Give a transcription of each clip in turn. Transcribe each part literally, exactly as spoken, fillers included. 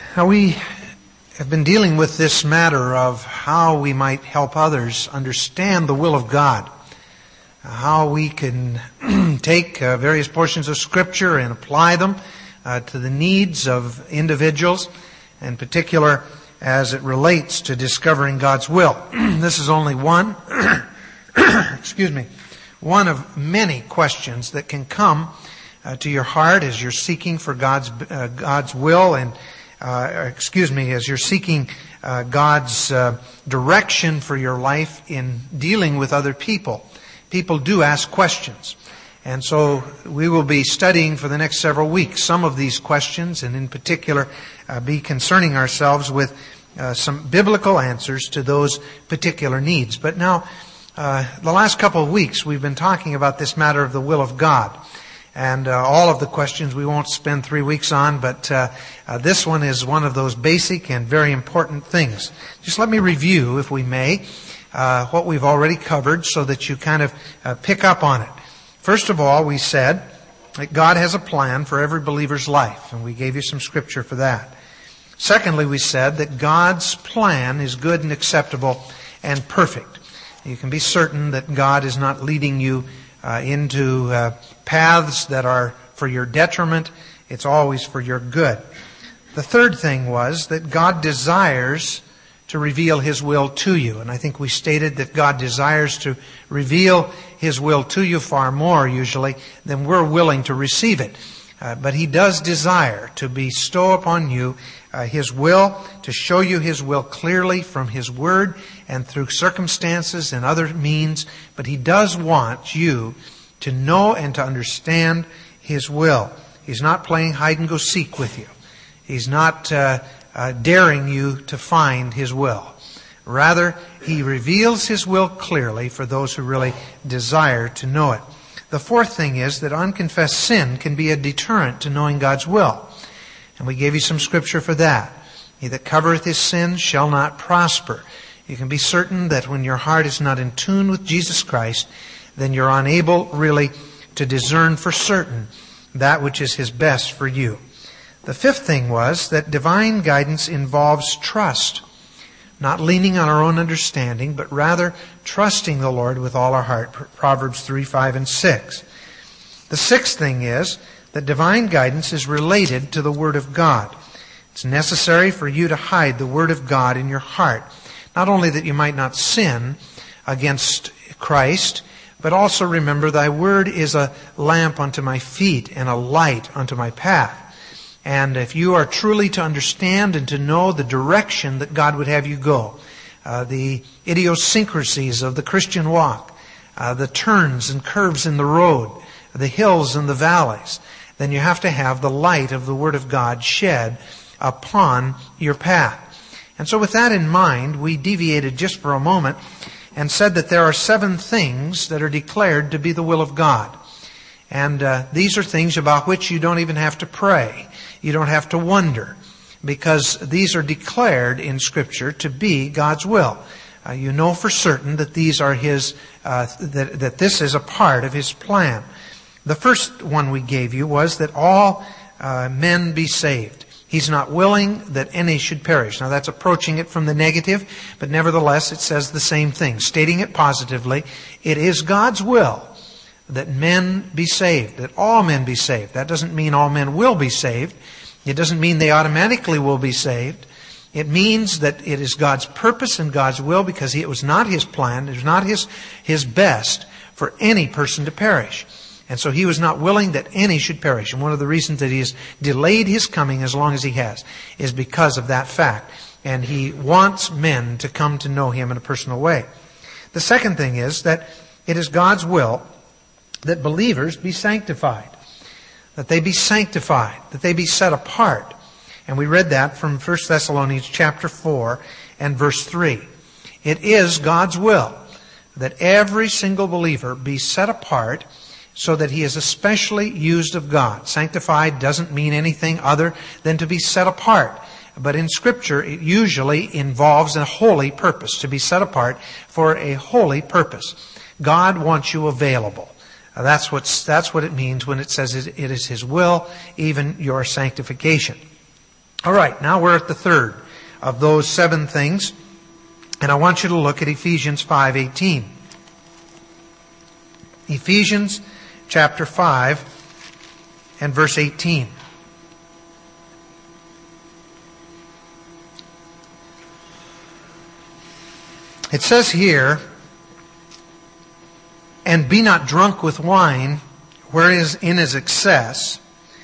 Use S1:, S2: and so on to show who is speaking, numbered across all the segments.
S1: Now, we have been dealing with this matter of how we might help others understand the will of God, how we can take uh, various portions of Scripture and apply them uh, to the needs of individuals, in particular as it relates to discovering God's will. This is only one, excuse me, one of many questions that can come uh, to your heart as you're seeking for God's uh, God's will and Uh, excuse me, as you're seeking uh, God's uh, direction for your life in dealing with other people. People do ask questions. And so we will be studying for the next several weeks some of these questions, and in particular uh, be concerning ourselves with uh, some biblical answers to those particular needs. But now, uh, the last couple of weeks we've been talking about this matter of the will of God. And uh, all of the questions we won't spend three weeks on, but uh, uh, this one is one of those basic and very important things. Just let me review, if we may, uh, what we've already covered so that you kind of uh, pick up on it. First of all, we said that God has a plan for every believer's life, and we gave you some scripture for that. Secondly, we said that God's plan is good and acceptable and perfect. You can be certain that God is not leading you Uh, into uh, paths that are for your detriment. It's always for your good. The third thing was that God desires to reveal His will to you. And I think we stated that God desires to reveal His will to you far more usually than we're willing to receive it. Uh, but He does desire to bestow upon you uh, His will, to show you His will clearly from His Word and through circumstances and other means. But He does want you to know and to understand His will. He's not playing hide and go seek with you. He's not uh, uh, daring you to find His will. Rather, He reveals His will clearly for those who really desire to know it. The fourth thing is that unconfessed sin can be a deterrent to knowing God's will. And we gave you some scripture for that. He that covereth his sin shall not prosper. You can be certain that when your heart is not in tune with Jesus Christ, then you're unable really to discern for certain that which is His best for you. The fifth thing was that divine guidance involves trust. Not leaning on our own understanding, but rather trusting the Lord with all our heart. Proverbs three, five, and six. The sixth thing is that divine guidance is related to the Word of God. It's necessary for you to hide the Word of God in your heart. Not only that you might not sin against Christ, but also remember, Thy Word is a lamp unto my feet and a light unto my path. And if you are truly to understand and to know the direction that God would have you go, uh, the idiosyncrasies of the Christian walk, uh, the turns and curves in the road, the hills and the valleys, then you have to have the light of the Word of God shed upon your path. And so with that in mind, we deviated just for a moment and said that there are seven things that are declared to be the will of God. And uh, these are things about which you don't even have to pray. You don't have to wonder, because these are declared in Scripture to be God's will. Uh, you know for certain that these are His, uh, that, that this is a part of His plan. The first one we gave you was that all uh, men be saved. He's not willing that any should perish. Now that's approaching it from the negative, but nevertheless it says the same thing. Stating it positively, it is God's will that men be saved, that all men be saved. That doesn't mean all men will be saved. It doesn't mean they automatically will be saved. It means that it is God's purpose and God's will, because it was not His plan, it was not His, His best for any person to perish. And so He was not willing that any should perish. And one of the reasons that He has delayed His coming as long as He has is because of that fact. And He wants men to come to know Him in a personal way. The second thing is that it is God's will that believers be sanctified. That they be sanctified. That they be set apart. And we read that from First Thessalonians chapter four and verse three. It is God's will that every single believer be set apart so that he is especially used of God. Sanctified doesn't mean anything other than to be set apart. But in Scripture, it usually involves a holy purpose, to be set apart for a holy purpose. God wants you available. That's what's, that's what it means when it says it is His will, even your sanctification. All right, now we're at the third of those seven things. And I want you to look at Ephesians five eighteen. Ephesians chapter five and verse eighteen. It says here, "And be not drunk with wine, wherein is excess,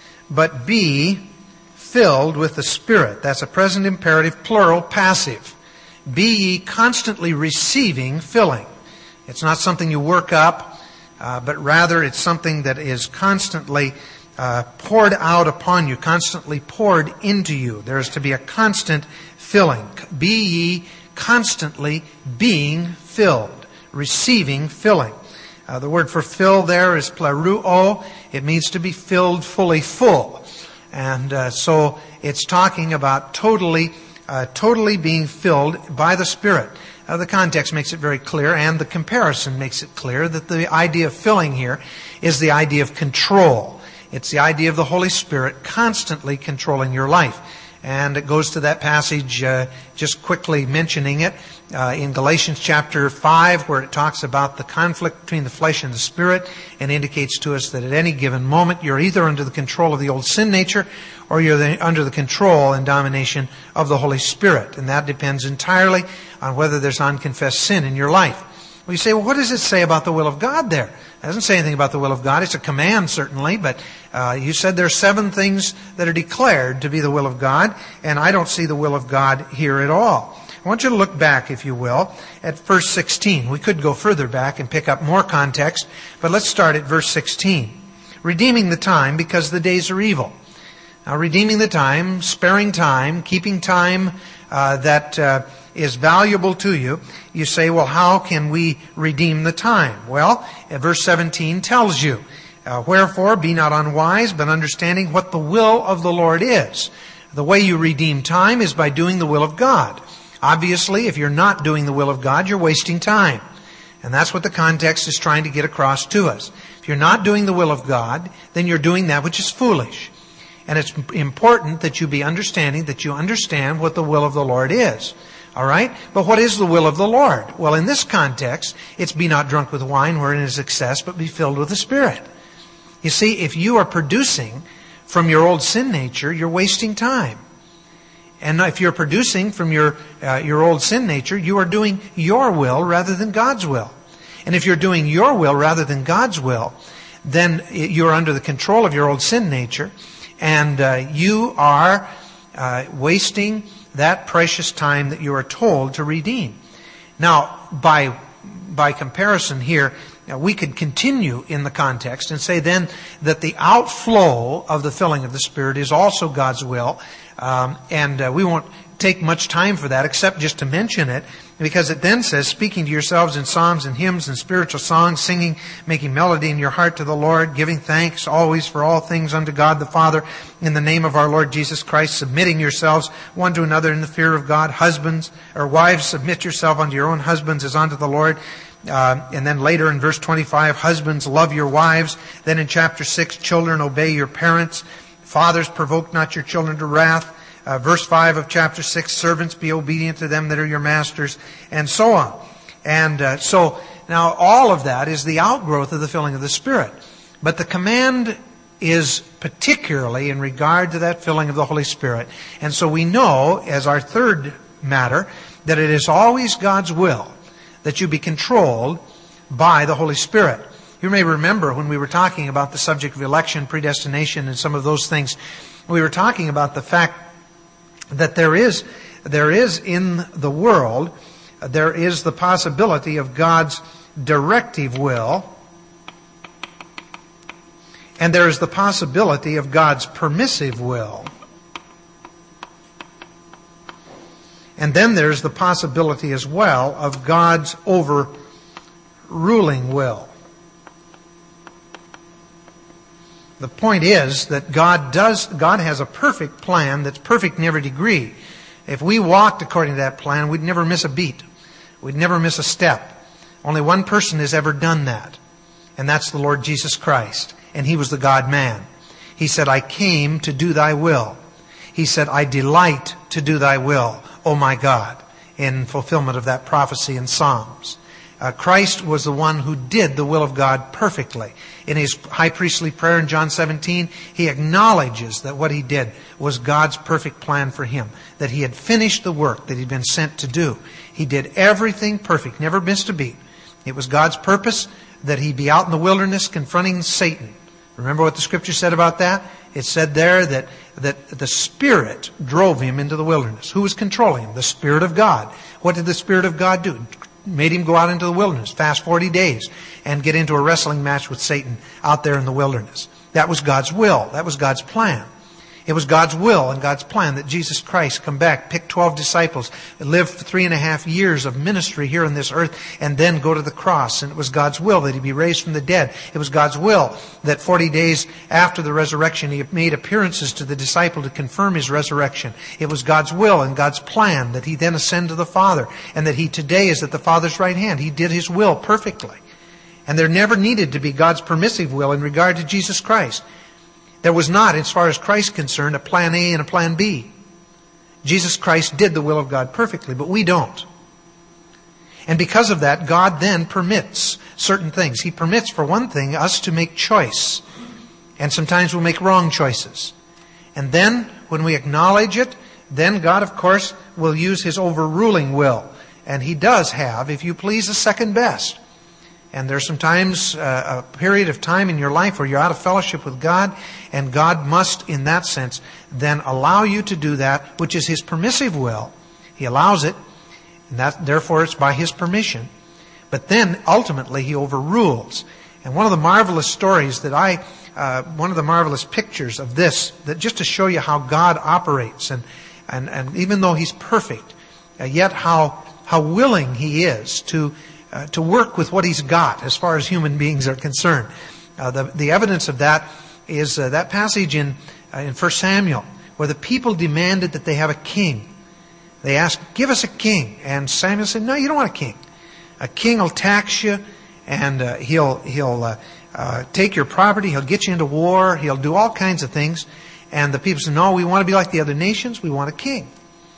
S1: but be filled with the Spirit." That's a present imperative, plural, passive. "Be ye constantly receiving filling." It's not something you work up, uh, but rather it's something that is constantly uh, poured out upon you, constantly poured into you. There is to be a constant filling. Be ye constantly being filled, receiving filling. Uh, the word for fill there is pleruo. It means to be filled fully full. And uh, so it's talking about totally, uh, totally being filled by the Spirit. Uh, the context makes it very clear, and the comparison makes it clear that the idea of filling here is the idea of control. It's the idea of the Holy Spirit constantly controlling your life. And it goes to that passage, uh, just quickly mentioning it, uh, in Galatians chapter five, where it talks about the conflict between the flesh and the Spirit, and indicates to us that at any given moment you're either under the control of the old sin nature, or you're the, under the control and domination of the Holy Spirit. And that depends entirely on whether there's unconfessed sin in your life. Well, you say, well, what does it say about the will of God there? It doesn't say anything about the will of God. It's a command, certainly, but uh, you said there are seven things that are declared to be the will of God, and I don't see the will of God here at all. I want you to look back, if you will, at verse sixteen. We could go further back and pick up more context, but let's start at verse sixteen. "Redeeming the time, because the days are evil." Now, redeeming the time, sparing time, keeping time uh, that uh, is valuable to you. You say, well, how can we redeem the time? Well, verse seventeen tells you, uh, "Wherefore be not unwise, but understanding what the will of the Lord is." The way you redeem time is by doing the will of God. Obviously, if you're not doing the will of God, you're wasting time. And that's what the context is trying to get across to us. If you're not doing the will of God, then you're doing that which is foolish. And it's important that you be understanding, that you understand what the will of the Lord is. All right? But what is the will of the Lord? Well, in this context, it's be not drunk with wine wherein is excess, but be filled with the Spirit. You see, if you are producing from your old sin nature, you're wasting time. And if you're producing from your uh, your old sin nature, you are doing your will rather than God's will. And if you're doing your will rather than God's will, then you're under the control of your old sin nature, and uh, you are uh, wasting that precious time that you are told to redeem. Now, by by comparison here, now we could continue in the context and say then that the outflow of the filling of the Spirit is also God's will. Um, and uh, we won't take much time for that except just to mention it, because it then says, "Speaking to yourselves in psalms and hymns and spiritual songs, singing, making melody in your heart to the Lord, giving thanks always for all things unto God the Father, in the name of our Lord Jesus Christ, submitting yourselves one to another in the fear of God. Husbands or wives, submit yourself unto your own husbands as unto the Lord." Uh, and then later in verse twenty-five, "Husbands, love your wives." Then in chapter six, "Children, obey your parents. Fathers, provoke not your children to wrath." Uh, verse five of chapter six, "Servants, be obedient to them that are your masters," and so on. And uh, so now all of that is the outgrowth of the filling of the Spirit. But the command is particularly in regard to that filling of the Holy Spirit. And so we know, as our third matter, that it is always God's will that you be controlled by the Holy Spirit. You may remember when we were talking about the subject of election, predestination, and some of those things, we were talking about the fact that there is, there is in the world, there is the possibility of God's directive will, and there is the possibility of God's permissive will. And then there's the possibility as well of God's overruling will. The point is that God does, God has a perfect plan that's perfect in every degree. If we walked according to that plan, we'd never miss a beat. We'd never miss a step. Only one person has ever done that. And that's the Lord Jesus Christ. And He was the God-man. He said, "I came to do thy will." he said, I delight to do thy will, O my God, in fulfillment of that prophecy in Psalms. Uh, Christ was the one who did the will of God perfectly. In his high priestly prayer in John seventeen, he acknowledges that what he did was God's perfect plan for him, that he had finished the work that he'd been sent to do. He did everything perfect, never missed a beat. It was God's purpose that he be out in the wilderness confronting Satan. Remember what the Scripture said about that? It said there that, that the Spirit drove him into the wilderness. Who was controlling him? The Spirit of God. What did the Spirit of God do? Made him go out into the wilderness, fast forty days, and get into a wrestling match with Satan out there in the wilderness. That was God's will. That was God's plan. It was God's will and God's plan that Jesus Christ come back, pick twelve disciples, live for three and a half years of ministry here on this earth, and then go to the cross. And it was God's will that he be raised from the dead. It was God's will that forty days after the resurrection, he made appearances to the disciple to confirm his resurrection. It was God's will and God's plan that he then ascend to the Father, and that he today is at the Father's right hand. He did his will perfectly. And there never needed to be God's permissive will in regard to Jesus Christ. There was not, as far as Christ is concerned, a plan A and a plan B. Jesus Christ did the will of God perfectly, but we don't. And because of that, God then permits certain things. He permits, for one thing, us to make choice. And sometimes we'll make wrong choices. And then, when we acknowledge it, then God, of course, will use His overruling will. And He does have, if you please, a second best. And there's sometimes uh, a period of time in your life where you're out of fellowship with God, and God must, in that sense, then allow you to do that, which is His permissive will. He allows it, and that, therefore it's by His permission. But then, ultimately, He overrules. And one of the marvelous stories that I, uh, one of the marvelous pictures of this, that just to show you how God operates, and and, and even though He's perfect, uh, yet how how willing He is to Uh, to work with what He's got as far as human beings are concerned. Uh, the, the evidence of that is uh, that passage in, uh, in First Samuel, where the people demanded that they have a king. They asked, give us a king. And Samuel said, no, you don't want a king. A king will tax you, and uh, he'll, he'll uh, uh, take your property, he'll get you into war, he'll do all kinds of things. And the people said, no, we want to be like the other nations, we want a king.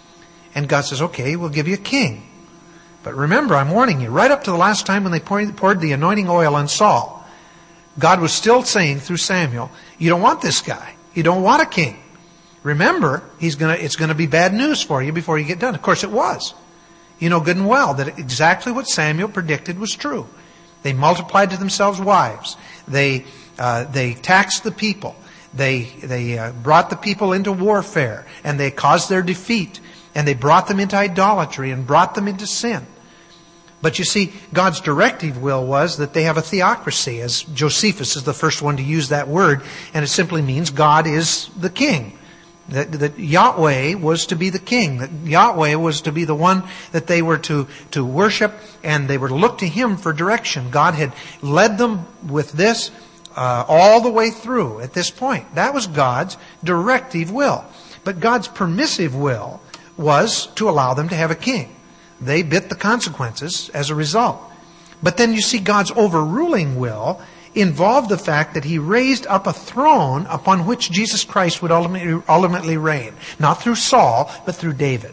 S1: And God says, okay, we'll give you a king. But remember, I'm warning you, right up to the last time when they poured the anointing oil on Saul, God was still saying through Samuel, you don't want this guy. You don't want a king. Remember, he's gonna, it's going to be bad news for you before you get done. Of course it was. You know good and well that exactly what Samuel predicted was true. They multiplied to themselves wives. They, uh, they taxed the people. They, they uh, brought the people into warfare, and they caused their defeat. And they brought them into idolatry and brought them into sin. But you see, God's directive will was that they have a theocracy, as Josephus is the first one to use that word, and it simply means God is the king. That, that Yahweh was to be the king. That Yahweh was to be the one that they were to, to worship, and they were to look to Him for direction. God had led them with this uh, all the way through at this point. That was God's directive will. But God's permissive will was to allow them to have a king. They bit the consequences as a result. But then you see God's overruling will involved the fact that He raised up a throne upon which Jesus Christ would ultimately, ultimately reign. Not through Saul, but through David.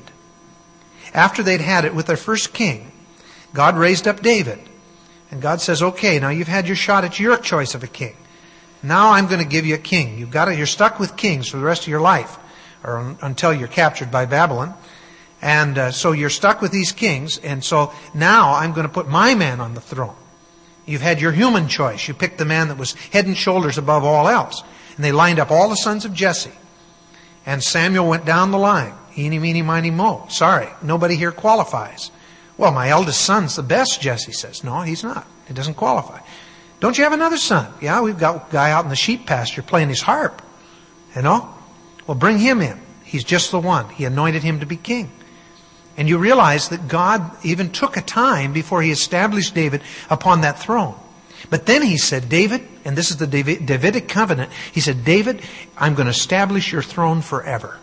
S1: After they'd had it with their first king, God raised up David. And God says, okay, now you've had your shot at your choice of a king. Now I'm going to give you a king. You've got to, you're stuck with kings for the rest of your life, or un, until you're captured by Babylon. And uh, so you're stuck with these kings, and so now I'm going to put my man on the throne. You've had your human choice. You picked the man that was head and shoulders above all else. And they lined up all the sons of Jesse. And Samuel went down the line. Eeny, meeny, miny, mo. Sorry, nobody here qualifies. Well, my eldest son's the best, Jesse says. No, he's not. He doesn't qualify. Don't you have another son? Yeah, we've got a guy out in the sheep pasture playing his harp. You know? Well, bring him in. He's just the one. He anointed him to be king. And you realize that God even took a time before He established David upon that throne. But then He said, David, and this is the Davidic covenant, He said, David, I'm going to establish your throne forever.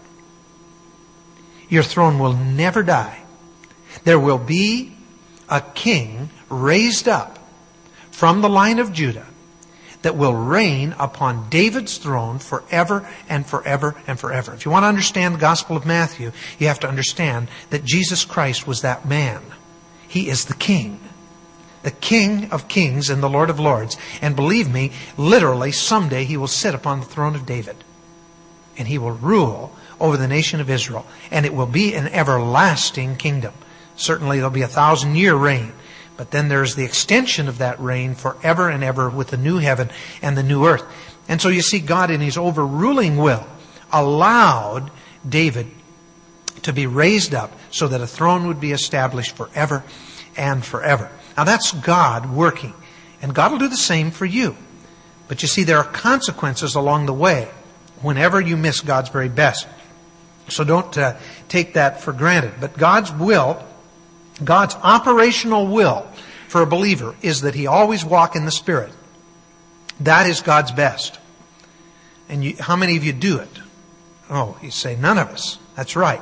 S1: Your throne will never die. There will be a king raised up from the line of Judah that will reign upon David's throne forever and forever and forever. If you want to understand the Gospel of Matthew, you have to understand that Jesus Christ was that man. He is the King. The King of kings and the Lord of lords. And believe me, literally, someday He will sit upon the throne of David. And He will rule over the nation of Israel. And it will be an everlasting kingdom. Certainly there will be a thousand year reign. But then there's the extension of that reign forever and ever with the new heaven and the new earth. And so you see, God in His overruling will allowed David to be raised up so that a throne would be established forever and forever. Now that's God working. And God will do the same for you. But you see, there are consequences along the way whenever you miss God's very best. So don't uh, take that for granted. But God's will, God's operational will for a believer is that he always walk in the Spirit. That is God's best. And you, how many of you do it? Oh, you say, none of us. That's right.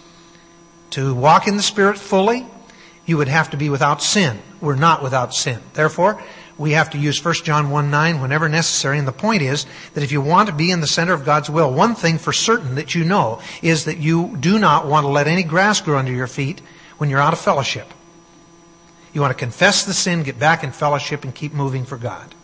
S1: To walk in the Spirit fully, you would have to be without sin. We're not without sin. Therefore, we have to use First John one nine whenever necessary. And the point is that if you want to be in the center of God's will, one thing for certain that you know is that you do not want to let any grass grow under your feet when you're out of fellowship. You want to confess the sin, get back in fellowship, and keep moving for God.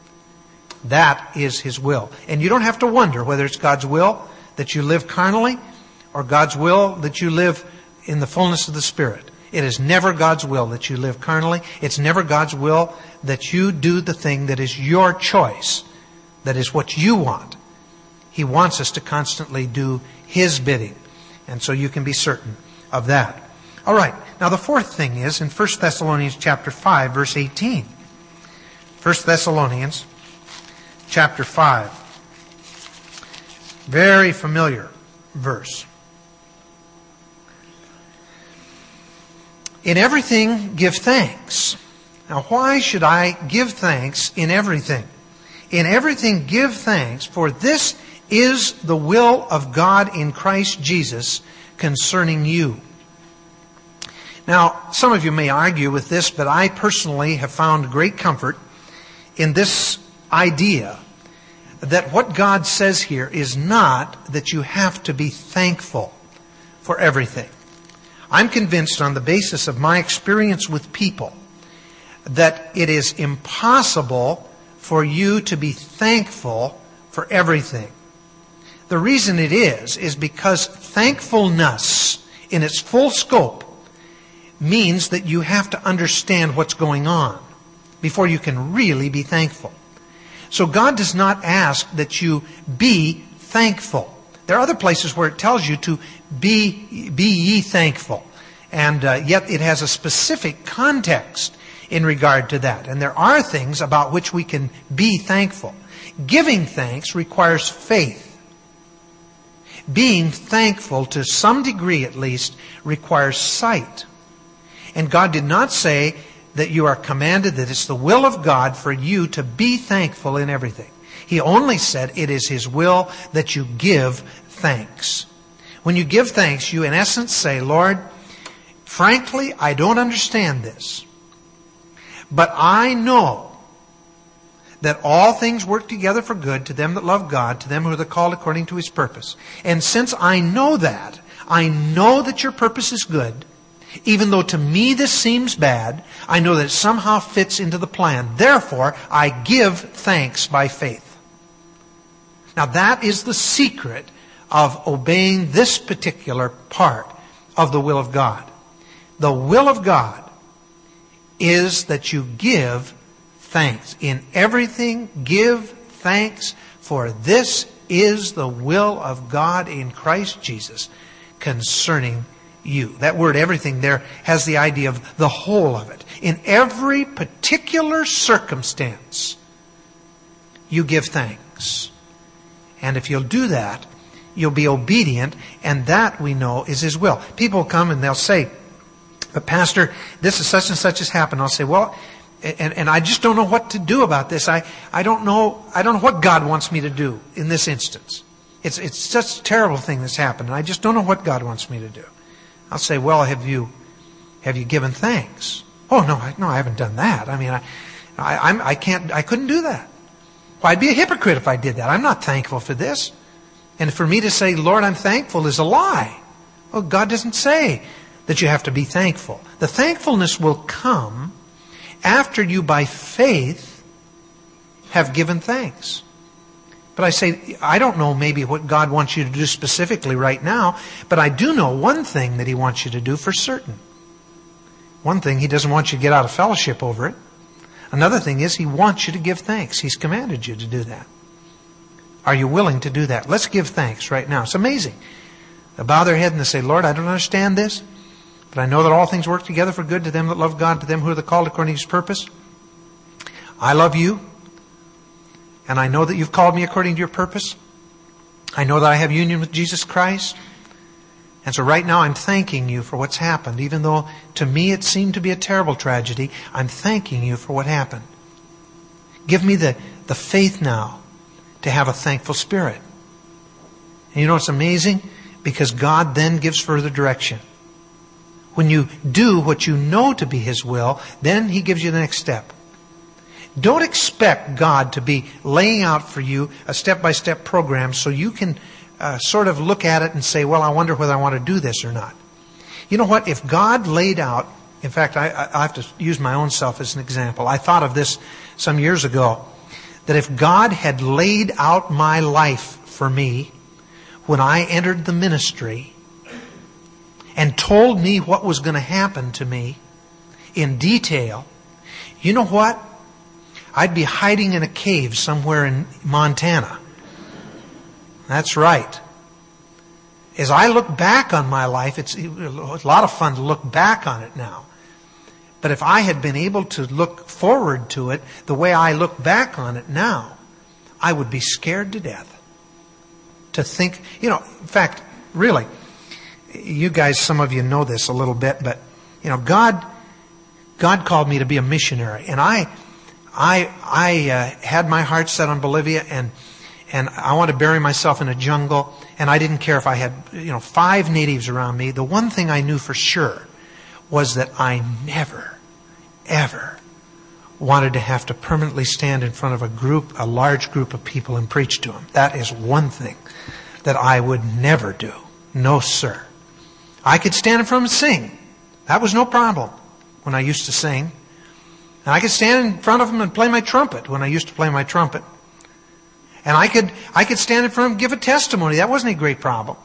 S1: That is His will. And you don't have to wonder whether it's God's will that you live carnally or God's will that you live in the fullness of the Spirit. It is never God's will that you live carnally. It's never God's will that you do the thing that is your choice, that is what you want. He wants us to constantly do His bidding. And so you can be certain of that. All right. Now the fourth thing is in First Thessalonians chapter five, verse eighteen. First Thessalonians chapter five. Very familiar verse. In everything, give thanks. Now, why should I give thanks in everything? In everything, give thanks, for this is the will of God in Christ Jesus concerning you. Now, some of you may argue with this, but I personally have found great comfort in this idea that what God says here is not that you have to be thankful for everything. I'm convinced on the basis of my experience with people that it is impossible for you to be thankful for everything. The reason it is, is because thankfulness in its full scope means that you have to understand what's going on before you can really be thankful. So God does not ask that you be thankful. There are other places where it tells you to be, be ye thankful. And uh, yet it has a specific context in regard to that. And there are things about which we can be thankful. Giving thanks requires faith. Being thankful, to some degree at least, requires sight. And God did not say that you are commanded, that it's the will of God for you to be thankful in everything. He only said it is His will that you give thanks. When you give thanks, you in essence say, Lord, frankly, I don't understand this. But I know that all things work together for good to them that love God, to them who are the called according to His purpose. And since I know that, I know that your purpose is good, even though to me this seems bad, I know that it somehow fits into the plan. Therefore, I give thanks by faith. Now that is the secret of obeying this particular part of the will of God. The will of God is that you give thanks. In everything, give thanks, for this is the will of God in Christ Jesus concerning you. That word everything there has the idea of the whole of it. In every particular circumstance, you give thanks. And if you'll do that, you'll be obedient, and that we know is His will. People come and they'll say, but Pastor, this is such and such has happened. I'll say, well, and, and I just don't know what to do about this. I, I don't know, I don't know what God wants me to do in this instance. It's, it's such a terrible thing that's happened, and I just don't know what God wants me to do. I'll say, well, have you, have you given thanks? Oh, no, I, no, I haven't done that. I mean, I, I, I'm, I can't, I couldn't do that. Well, I'd be a hypocrite if I did that. I'm not thankful for this. And for me to say, Lord, I'm thankful is a lie. Well, God doesn't say that you have to be thankful. The thankfulness will come after you, by faith, have given thanks. But I say, I don't know maybe what God wants you to do specifically right now, but I do know one thing that He wants you to do for certain. One thing, He doesn't want you to get out of fellowship over it. Another thing is, He wants you to give thanks. He's commanded you to do that. Are you willing to do that? Let's give thanks right now. It's amazing. They'll bow their head and they say, Lord, I don't understand this, but I know that all things work together for good to them that love God, to them who are the called according to His purpose. I love you, and I know that you've called me according to your purpose. I know that I have union with Jesus Christ. And so right now I'm thanking you for what's happened. Even though to me it seemed to be a terrible tragedy, I'm thanking you for what happened. Give me the, the faith now to have a thankful spirit. And you know what's amazing? Because God then gives further direction. When you do what you know to be His will, then He gives you the next step. Don't expect God to be laying out for you a step-by-step program so you can uh, sort of look at it and say, well, I wonder whether I want to do this or not. You know what? If God laid out, in fact, I, I have to use my own self as an example. I thought of this some years ago, that if God had laid out my life for me when I entered the ministry and told me what was going to happen to me in detail, you know what? I'd be hiding in a cave somewhere in Montana. That's right. As I look back on my life, it's a lot of fun to look back on it now. But if I had been able to look forward to it the way I look back on it now, I would be scared to death. To think, you know, in fact, really, you guys, some of you know this a little bit, but, you know, God, God called me to be a missionary. And I, I, I uh, had my heart set on Bolivia, and, and I wanted to bury myself in a jungle, and I didn't care if I had, you know, five natives around me. The one thing I knew for sure was that I never, ever wanted to have to permanently stand in front of a group, a large group of people, and preach to them. That is one thing that I would never do. No, sir. I could stand in front and sing. That was no problem when I used to sing. And I could stand in front of them and play my trumpet when I used to play my trumpet. And I could, I could stand in front of them and give a testimony. That wasn't a great problem.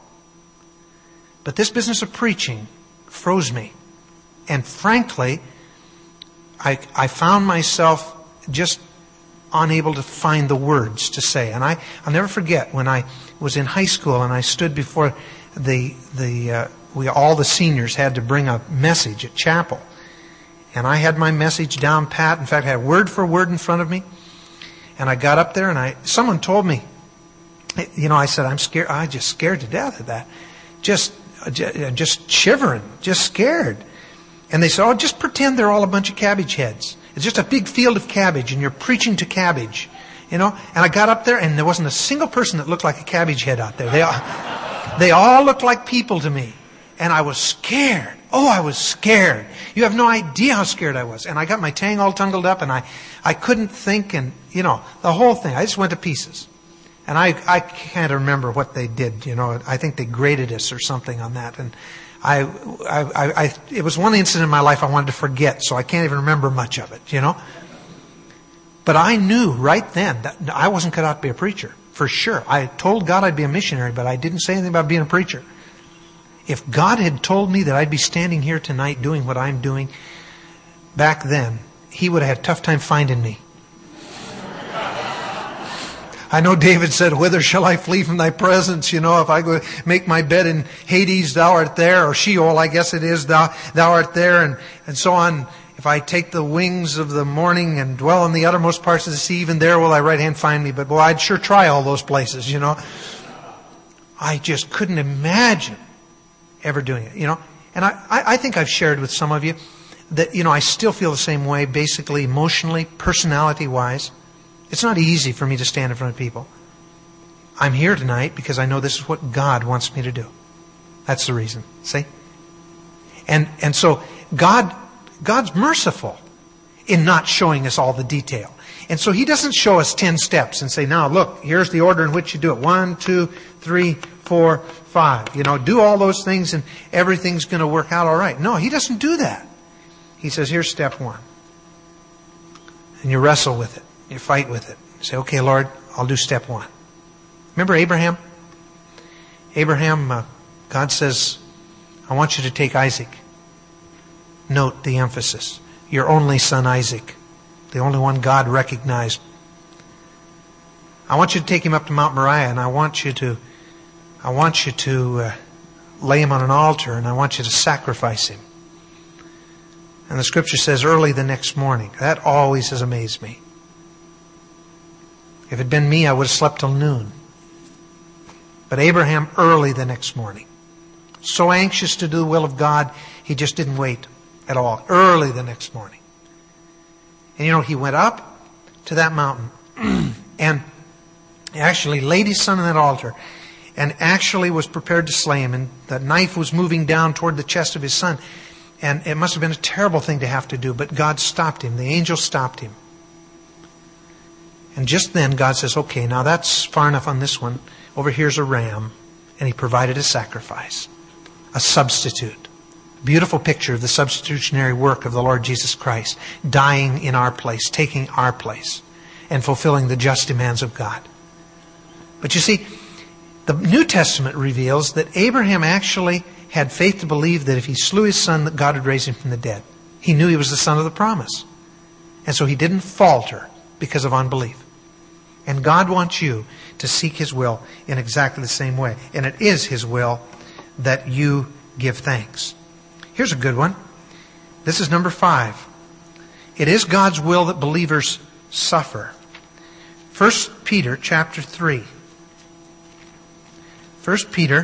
S1: But this business of preaching froze me. And frankly, I, I found myself just unable to find the words to say. And I, I'll never forget when I was in high school and I stood before the, the, uh, we, all the seniors had to bring a message at chapel. And I had my message down pat. In fact, I had word for word in front of me. And I got up there and I, someone told me, you know, I said, I'm scared. I just scared to death of that. Just, just shivering, just scared. And they said, oh, just pretend they're all a bunch of cabbage heads. It's just a big field of cabbage and you're preaching to cabbage. You know, and I got up there and there wasn't a single person that looked like a cabbage head out there. They all, they all looked like people to me. And I was scared. Oh, I was scared. You have no idea how scared I was. And I got my tang all tangled up and I, I couldn't think and, you know, the whole thing. I just went to pieces. And I, I can't remember what they did. You know, I think they graded us or something on that. And I, I, I, it was one incident in my life I wanted to forget, so I can't even remember much of it, you know. But I knew right then that I wasn't cut out to be a preacher, for sure. I told God I'd be a missionary, but I didn't say anything about being a preacher. If God had told me that I'd be standing here tonight doing what I'm doing back then, He would have had a tough time finding me. I know David said, whither shall I flee from thy presence? You know, if I go make my bed in Hades, thou art there, or Sheol, I guess it is, thou, thou art there, and, and so on. If I take the wings of the morning and dwell in the uttermost parts of the sea, even there will thy right hand find me. But boy, I'd sure try all those places, you know. I just couldn't imagine ever doing it, you know. And I, I think I've shared with some of you that, you know, I still feel the same way, basically, emotionally, personality-wise. It's not easy for me to stand in front of people. I'm here tonight because I know this is what God wants me to do. That's the reason. See? And and so God God's merciful in not showing us all the detail. And so he doesn't show us ten steps and say, now look, here's the order in which you do it. One, two, three, four, five. You know, do all those things and everything's going to work out all right. No, he doesn't do that. He says, here's step one. And you wrestle with it. You fight with it. You say, okay, Lord, I'll do step one. Remember Abraham? Abraham, uh, God says, I want you to take Isaac. Note the emphasis. Your only son Isaac. The only one God recognized. I want you to take him up to Mount Moriah, and I want you to, I want you to uh, lay him on an altar, and I want you to sacrifice him. And the scripture says early the next morning. That always has amazed me. If it had been me, I would have slept till noon. But Abraham early the next morning. So anxious to do the will of God, he just didn't wait at all. Early the next morning. And you know, he went up to that mountain and actually laid his son on that altar and actually was prepared to slay him. And the knife was moving down toward the chest of his son. And it must have been a terrible thing to have to do, but God stopped him. The angel stopped him. And just then God says, okay, now that's far enough on this one. Over here's a ram. And he provided a sacrifice. A substitute. Beautiful picture of the substitutionary work of the Lord Jesus Christ. Dying in our place. Taking our place. And fulfilling the just demands of God. But you see, the New Testament reveals that Abraham actually had faith to believe that if he slew his son, that God would raise him from the dead. He knew he was the son of the promise. And so he didn't falter because of unbelief. And God wants you to seek His will in exactly the same way. And it is His will that you give thanks. Here's a good one. This is number five. It is God's will that believers suffer. First Peter chapter three. First Peter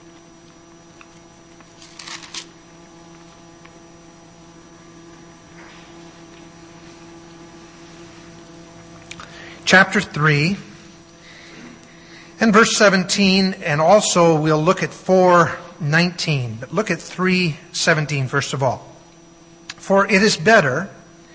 S1: chapter three and verse seventeen, and also we'll look at four nineteen. But look at three seventeen first of all. For it is better,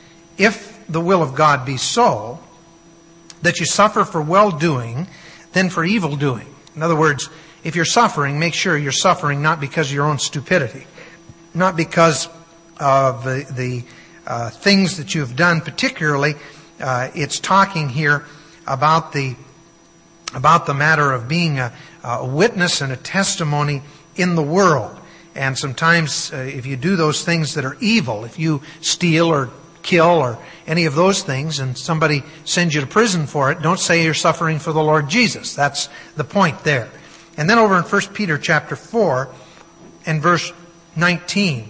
S1: if the will of God be so, that you suffer for well-doing than for evil-doing. In other words, if you're suffering, make sure you're suffering not because of your own stupidity, not because of the, the uh, things that you've done. Particularly, uh, it's talking here about the about the matter of being a, a witness and a testimony in the world. And sometimes, uh, if you do those things that are evil, if you steal or kill or any of those things, and somebody sends you to prison for it, don't say you're suffering for the Lord Jesus. That's the point there. And then over in First Peter chapter four and verse nineteen,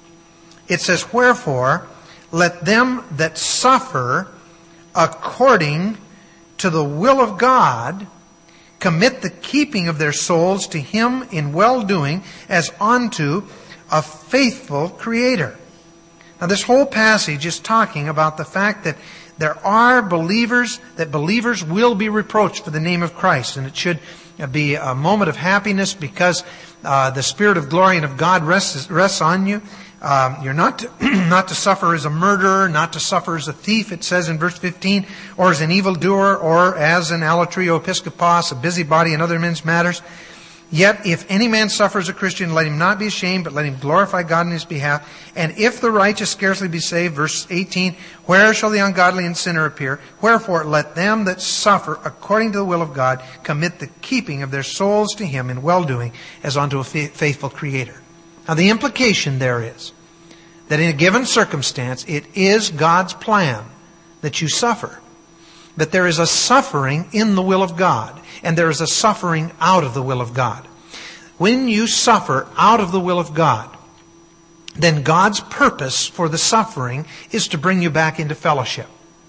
S1: it says, wherefore, let them that suffer according to the will of God commit the keeping of their souls to Him in well-doing as unto a faithful Creator. Now this whole passage is talking about the fact that there are believers, that believers will be reproached for the name of Christ. And it should be a moment of happiness because uh, the Spirit of glory and of God rests, rests on you. Um, you're not to, not to suffer as a murderer, not to suffer as a thief, it says in verse fifteen, or as an evildoer, or as an alatrio episkopos, a busybody in other men's matters. Yet if any man suffer as a Christian, let him not be ashamed, but let him glorify God in his behalf. And if the righteous scarcely be saved, verse eighteen, where shall the ungodly and sinner appear? Wherefore let them that suffer according to the will of God commit the keeping of their souls to Him in well-doing as unto a faithful Creator. Now the implication there is that in a given circumstance, it is God's plan that you suffer. That there is a suffering in the will of God, and there is a suffering out of the will of God. When you suffer out of the will of God, then God's purpose for the suffering is to bring you back into fellowship.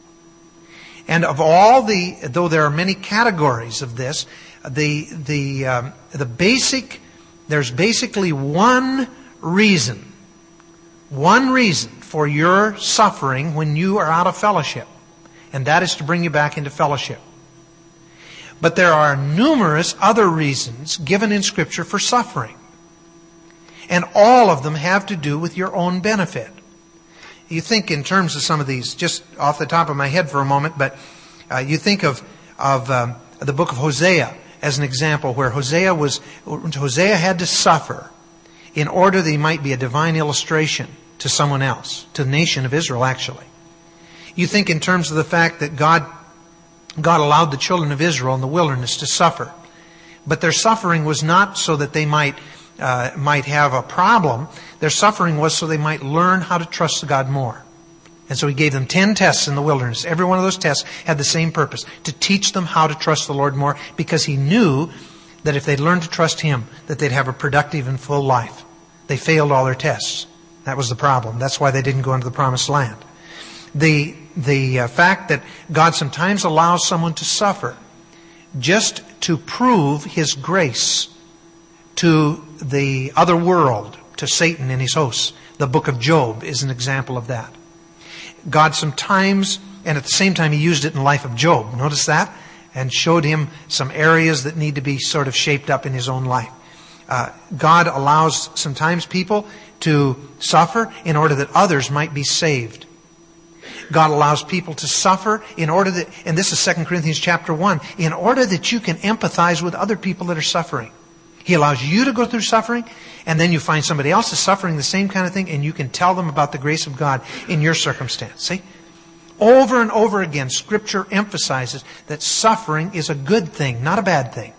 S1: And of all the, though there are many categories of this, the the um, the basic, there's basically one reason, one reason for your suffering when you are out of fellowship. And that is to bring you back into fellowship. But there are numerous other reasons given in Scripture for suffering. And all of them have to do with your own benefit. you think in terms of some of these, just off the top of my head for a moment, but uh, you think of, of um, the book of Hosea as an example where Hosea was, Hosea had to suffer in order that he might be a divine illustration to someone else, to the nation of Israel actually. You think in terms of the fact that God, God allowed the children of Israel in the wilderness to suffer. But their suffering was not so that they might, uh, might have a problem. Their suffering was so they might learn how to trust God more. And so He gave them ten tests in the wilderness. Every one of those tests had the same purpose, to teach them how to trust the Lord more, because He knew that if they'd learned to trust Him, that they'd have a productive and full life. They failed all their tests. That was the problem. That's why they didn't go into the promised land. The, the uh, fact that God sometimes allows someone to suffer just to prove His grace to the other world, to Satan and his hosts. The book of Job is an example of that. God sometimes, and at the same time He used it in the life of Job. Notice that? And showed him some areas that need to be sort of shaped up in his own life. Uh, God allows sometimes people to suffer in order that others might be saved. God allows people to suffer in order that, and this is Second Corinthians chapter one, in order that you can empathize with other people that are suffering. He allows you to go through suffering, and then you find somebody else is suffering the same kind of thing, and you can tell them about the grace of God in your circumstance. See? Over and over again, Scripture emphasizes that suffering is a good thing, not a bad thing.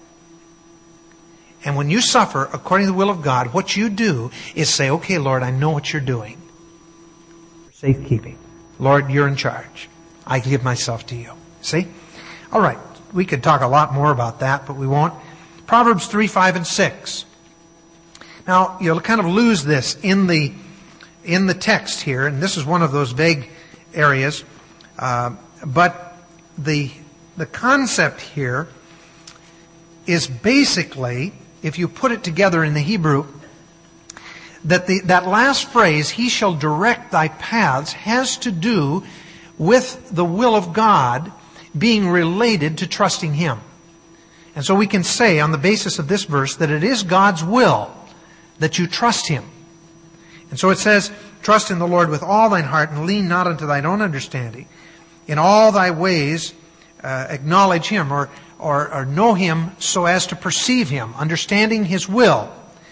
S1: And when you suffer according to the will of God, what you do is say, okay, Lord, I know what you're doing. Safekeeping. Lord, you're in charge. I give myself to you. See? All right. We could talk a lot more about that, but we won't. Proverbs three, five, and six. Now, you'll kind of lose this in the in the text here, and this is one of those vague areas. Uh, but the the concept here is basically, if you put it together in the Hebrew, that the that last phrase, He shall direct thy paths, has to do with the will of God being related to trusting Him. And so we can say on the basis of this verse that it is God's will that you trust Him. And so it says, trust in the Lord with all thine heart and lean not unto thine own understanding. In all thy ways uh, acknowledge Him or, or, or know Him so as to perceive Him, understanding His will.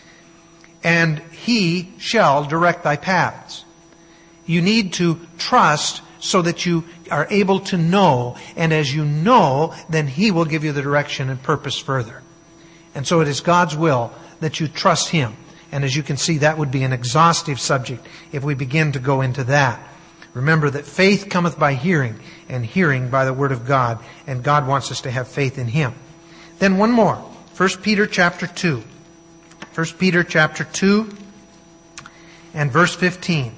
S1: And He shall direct thy paths. You need to trust so that you are able to know. And as you know, then He will give you the direction and purpose further. And so it is God's will that you trust Him. And as you can see, that would be an exhaustive subject if we begin to go into that. Remember that faith cometh by hearing, and hearing by the Word of God. And God wants us to have faith in Him. Then one more. First Peter chapter two. First Peter chapter two and verse fifteen.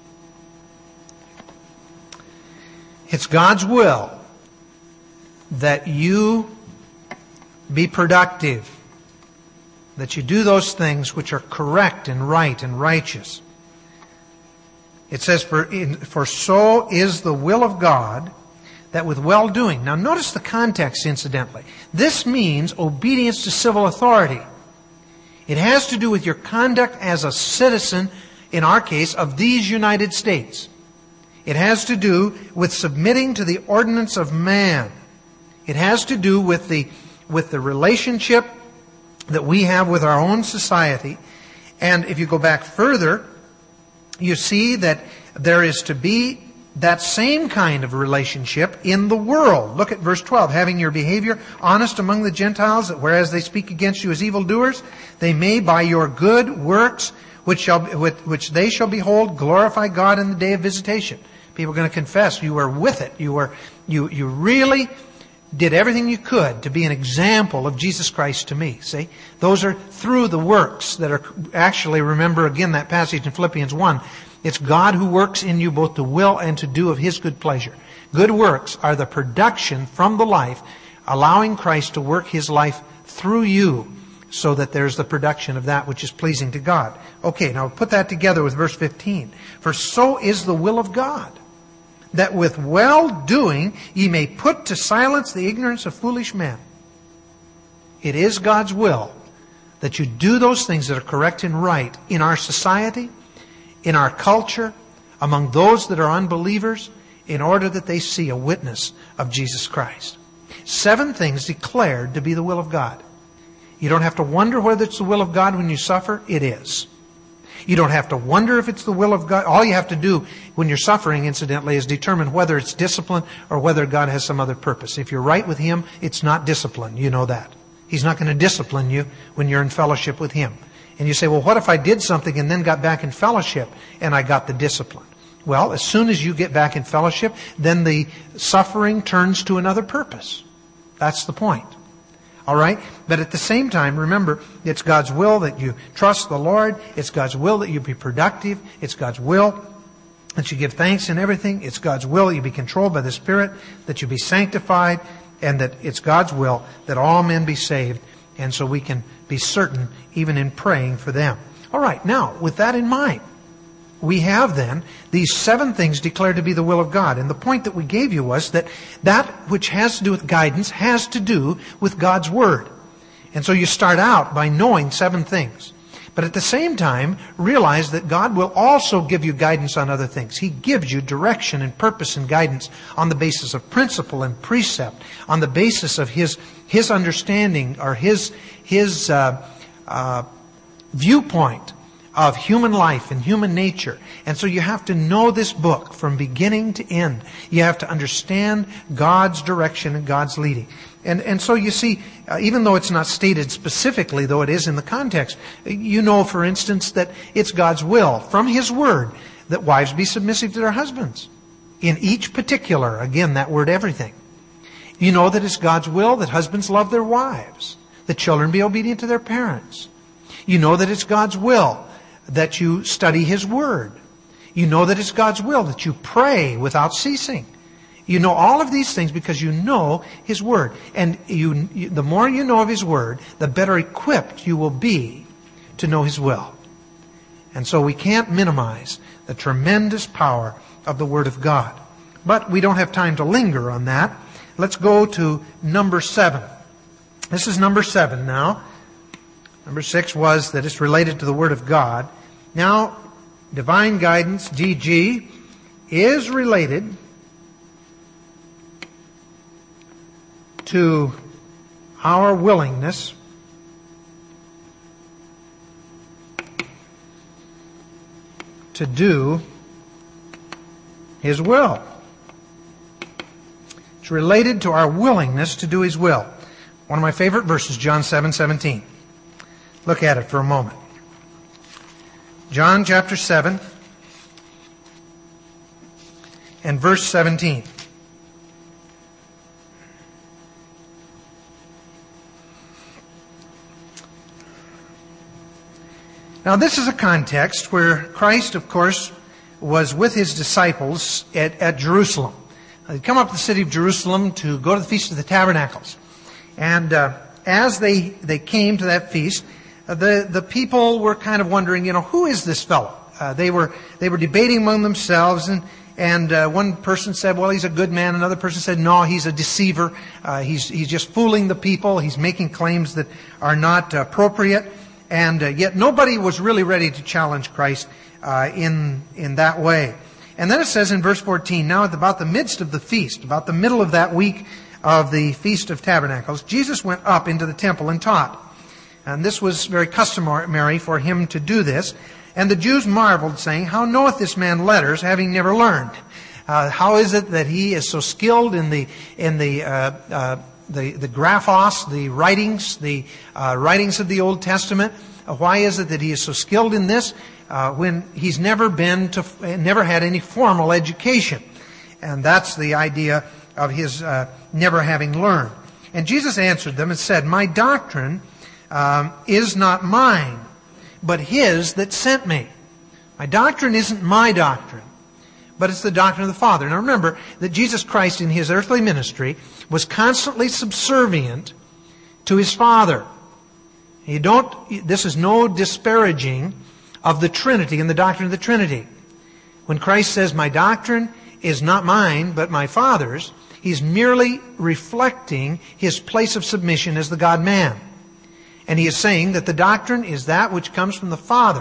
S1: It's God's will that you be productive, that you do those things which are correct and right and righteous. It says, for, in, for so is the will of God, that with well-doing. Now notice the context, incidentally. This means obedience to civil authority. It has to do with your conduct as a citizen, in our case, of these United States. It has to do with submitting to the ordinance of man. It has to do with the, with the relationship that we have with our own society. And if you go back further, you see that there is to be that same kind of relationship in the world. Look at verse twelve. Having your behavior honest among the Gentiles, that whereas they speak against you as evildoers, they may by your good works, which shall which they shall behold, glorify God in the day of visitation. People are going to confess you were with it. You were you you really did everything you could to be an example of Jesus Christ to me. See? Those are through the works that are actually, remember again that passage in Philippians one. It's God who works in you both to will and to do of His good pleasure. Good works are the production from the life, allowing Christ to work His life through you so that there's the production of that which is pleasing to God. Okay, now put that together with verse fifteen. For so is the will of God, that with well-doing ye may put to silence the ignorance of foolish men. It is God's will that you do those things that are correct and right in our society, in our culture, among those that are unbelievers in order that they see a witness of Jesus Christ. Seven things declared to be the will of God. You don't have to wonder whether it's the will of God when you suffer. It is. You don't have to wonder if it's the will of God. All you have to do when you're suffering, incidentally, is determine whether it's discipline or whether God has some other purpose. If you're right with Him, it's not discipline. You know that. He's not going to discipline you when you're in fellowship with Him. And you say, well, what if I did something and then got back in fellowship and I got the discipline? Well, as soon as you get back in fellowship, then the suffering turns to another purpose. That's the point. All right? But at the same time, remember, it's God's will that you trust the Lord. It's God's will that you be productive. It's God's will that you give thanks in everything. It's God's will that you be controlled by the Spirit, that you be sanctified, and that it's God's will that all men be saved. And so we can be certain even in praying for them. All right, now, with that in mind, we have then these seven things declared to be the will of God. And the point that we gave you was that that which has to do with guidance has to do with God's Word. And so you start out by knowing seven things. But at the same time, realize that God will also give you guidance on other things. He gives you direction and purpose and guidance on the basis of principle and precept, on the basis of His His understanding or His His uh, uh, viewpoint of human life and human nature. And so you have to know this book from beginning to end. You have to understand God's direction and God's leading. And and so you see, uh, even though it's not stated specifically, though it is in the context, you know, for instance, that it's God's will from His Word that wives be submissive to their husbands. In each particular, again, that word everything. You know that it's God's will that husbands love their wives, that children be obedient to their parents. You know that it's God's will that you study His Word. You know that it's God's will that you pray without ceasing. You know all of these things because you know His Word. And you, you, the more you know of His Word, the better equipped you will be to know His will. And so we can't minimize the tremendous power of the Word of God. But we don't have time to linger on that. Let's go to number seven. This is number seven now. Number six was that it's related to the Word of God. Now, divine guidance, D G, is related to our willingness to do His will. It's related to our willingness to do His will. One of my favorite verses, John seven seventeen. Look at it for a moment. John chapter seven and verse seventeen. Now this is a context where Christ, of course, was with His disciples at, at Jerusalem. They'd come up to the city of Jerusalem to go to the Feast of the Tabernacles. And uh, as they, they came to that feast, The, the people were kind of wondering, you know, who is this fellow? Uh, they were they were debating among themselves, and and uh, one person said, well, he's a good man. Another person said, no, he's a deceiver. Uh, he's he's just fooling the people. He's making claims that are not appropriate, and uh, yet nobody was really ready to challenge Christ uh, in in that way. And then it says in verse fourteen, now at about the midst of the feast, about the middle of that week of the Feast of Tabernacles, Jesus went up into the temple and taught. And this was very customary for Him to do this. And the Jews marveled, saying, how knoweth this man letters, having never learned? Uh, how is it that he is so skilled in the in the uh, uh, the, the graphos, the writings, the uh, writings of the Old Testament? Uh, why is it that he is so skilled in this uh, when he's never been to, never had any formal education? And that's the idea of his uh, never having learned. And Jesus answered them and said, my doctrine Um, is not mine, but His that sent me. My doctrine isn't my doctrine, but it's the doctrine of the Father. Now remember that Jesus Christ in His earthly ministry was constantly subservient to His Father. You don't, this is no disparaging of the Trinity and the doctrine of the Trinity. When Christ says, my doctrine is not mine, but my Father's, He's merely reflecting His place of submission as the God-man. And He is saying that the doctrine is that which comes from the Father,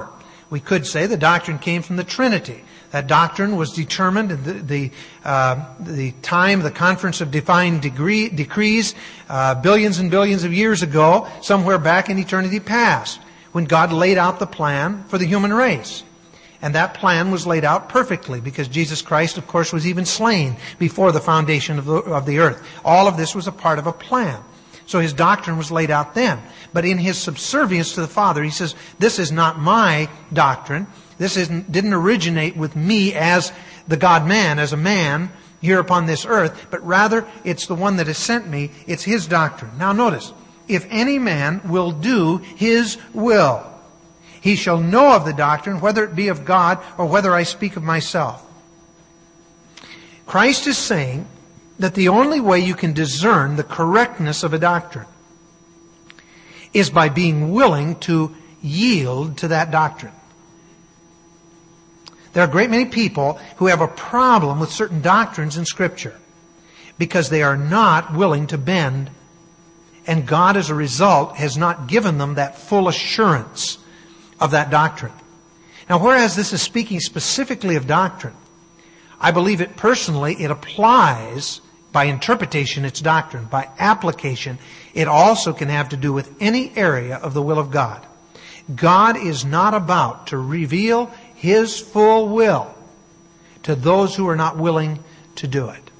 S1: We could say the doctrine came from the Trinity. That doctrine was determined in the the, uh, the time, the conference of divine degree, decrees, uh, billions and billions of years ago, somewhere back in eternity past, when God laid out the plan for the human race. And that plan was laid out perfectly because Jesus Christ, of course, was even slain before the foundation of the, of the earth. All of this was a part of a plan. So his doctrine was laid out then. But in his subservience to the Father, he says, this is not my doctrine. This isn't, didn't originate with me as the God-man, as a man here upon this earth, but rather it's the one that has sent me. It's his doctrine. Now notice, if any man will do his will, he shall know of the doctrine, whether it be of God or whether I speak of myself. Christ is saying that the only way you can discern the correctness of a doctrine is by being willing to yield to that doctrine. There are a great many people who have a problem with certain doctrines in Scripture because they are not willing to bend, and God, as a result, has not given them that full assurance of that doctrine. Now, whereas this is speaking specifically of doctrine, I believe it personally, it applies by interpretation, its doctrine. By application, it also can have to do with any area of the will of God. God is not about to reveal His full will to those who are not willing to do it.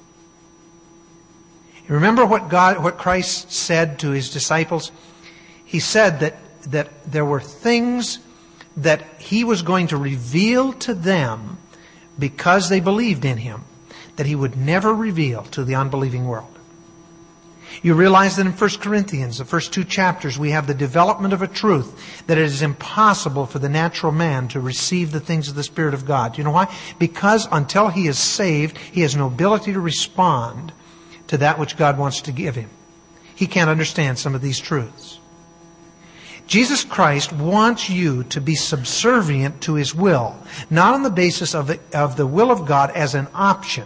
S1: Remember what God, what Christ said to His disciples? He said that, that there were things that He was going to reveal to them because they believed in Him, that He would never reveal to the unbelieving world. You realize that in First Corinthians, the first two chapters, we have the development of a truth that it is impossible for the natural man to receive the things of the Spirit of God. You know why? Because until he is saved, he has no ability to respond to that which God wants to give him. He can't understand some of these truths. Jesus Christ wants you to be subservient to His will, not on the basis of the, of the will of God as an option,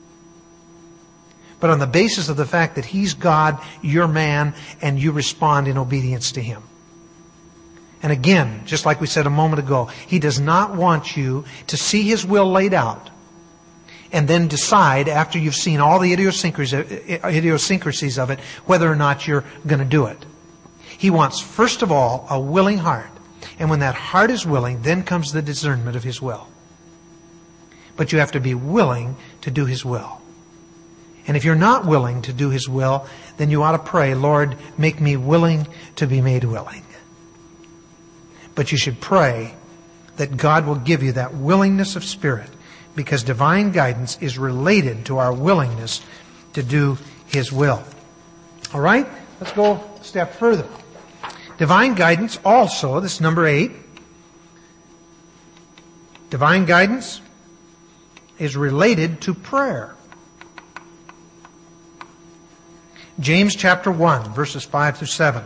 S1: but on the basis of the fact that He's God, you're man, and you respond in obedience to Him. And again, just like we said a moment ago, He does not want you to see His will laid out and then decide, after you've seen all the idiosyncrasies of it, whether or not you're going to do it. He wants, first of all, a willing heart. And when that heart is willing, then comes the discernment of His will. But you have to be willing to do His will. And if you're not willing to do His will, then you ought to pray, Lord, make me willing to be made willing. But you should pray that God will give you that willingness of spirit, because divine guidance is related to our willingness to do His will. All right? Let's go a step further. Divine guidance also, this is number eight. Divine guidance is related to prayer. James chapter one, verses five through seven.